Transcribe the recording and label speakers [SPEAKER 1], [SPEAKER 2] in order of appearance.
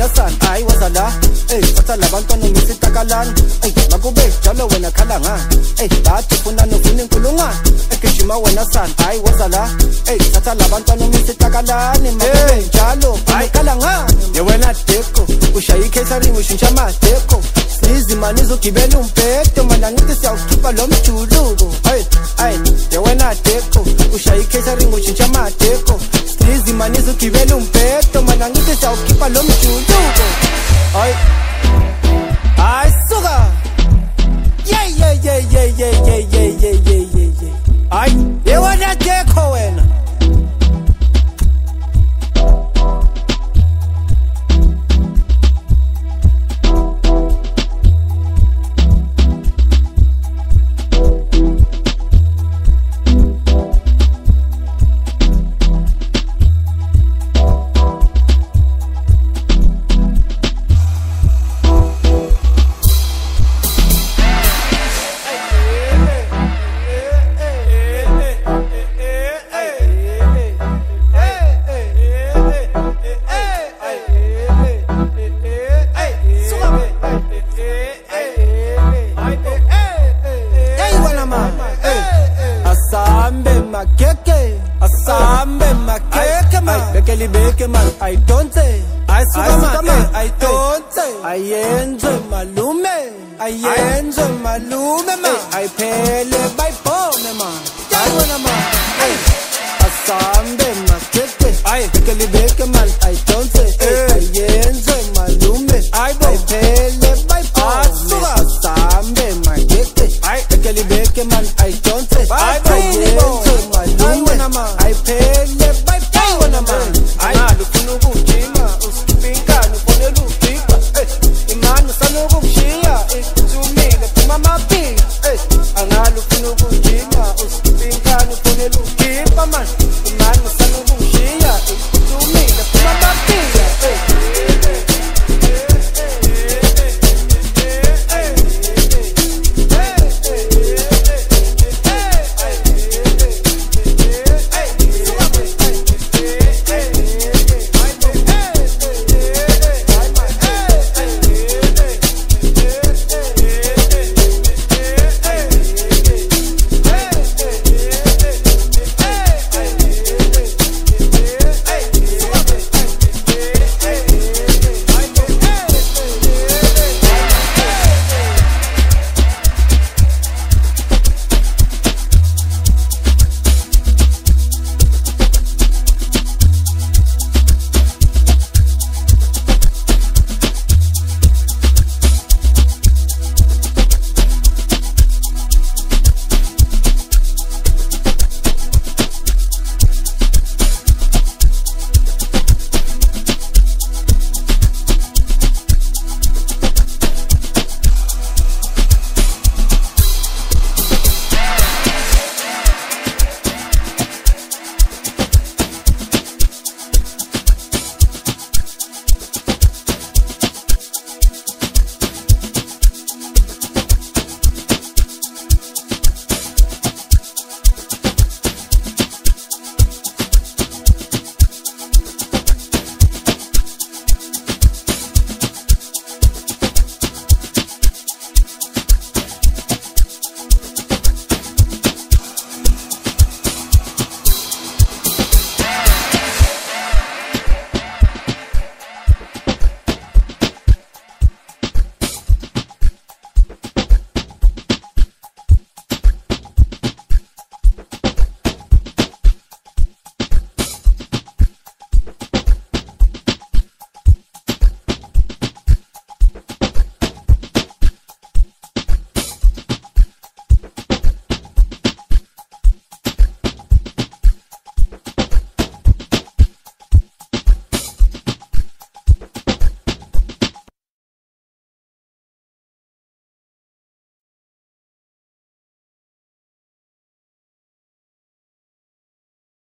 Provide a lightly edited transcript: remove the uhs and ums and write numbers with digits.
[SPEAKER 1] wena sana hayi wazala watha labantwana ngisitakalana makube njalo wena khala ngani bathi ufuna nofuna inkulungwane egijima wena sana hayi wazala watha labantwana ngisitakalana makube njalo khala ngani ye wena deko ushaya i-catering ushintsha amadeko sizimani izogibela umbhedo mana ngithi siyawukhipha lo mjuluko ye wena deko ushaya i-catering ushintsha amadeko sizimani izogibela umbhedo mana ngithi siyawukhipha lo mjuluko Ay, sugar. Yeah. Ay, you wanna take wena. Asambe makeke man bekeli beke man I don't say I suka man I don't say I enjoy malume man I pele by phone man I wanna man asambe makeke bekeli beke man I don't say I enjoy malume I pele by phone asambe makeke bekeli beke man I don't say I enjoy I pele by power na man lufuna ukujima usikipinkani ufonela ufika imani usana ukumshiya ithumile phuma amapika angalufuna ukujima usikipinkani ufonela ufika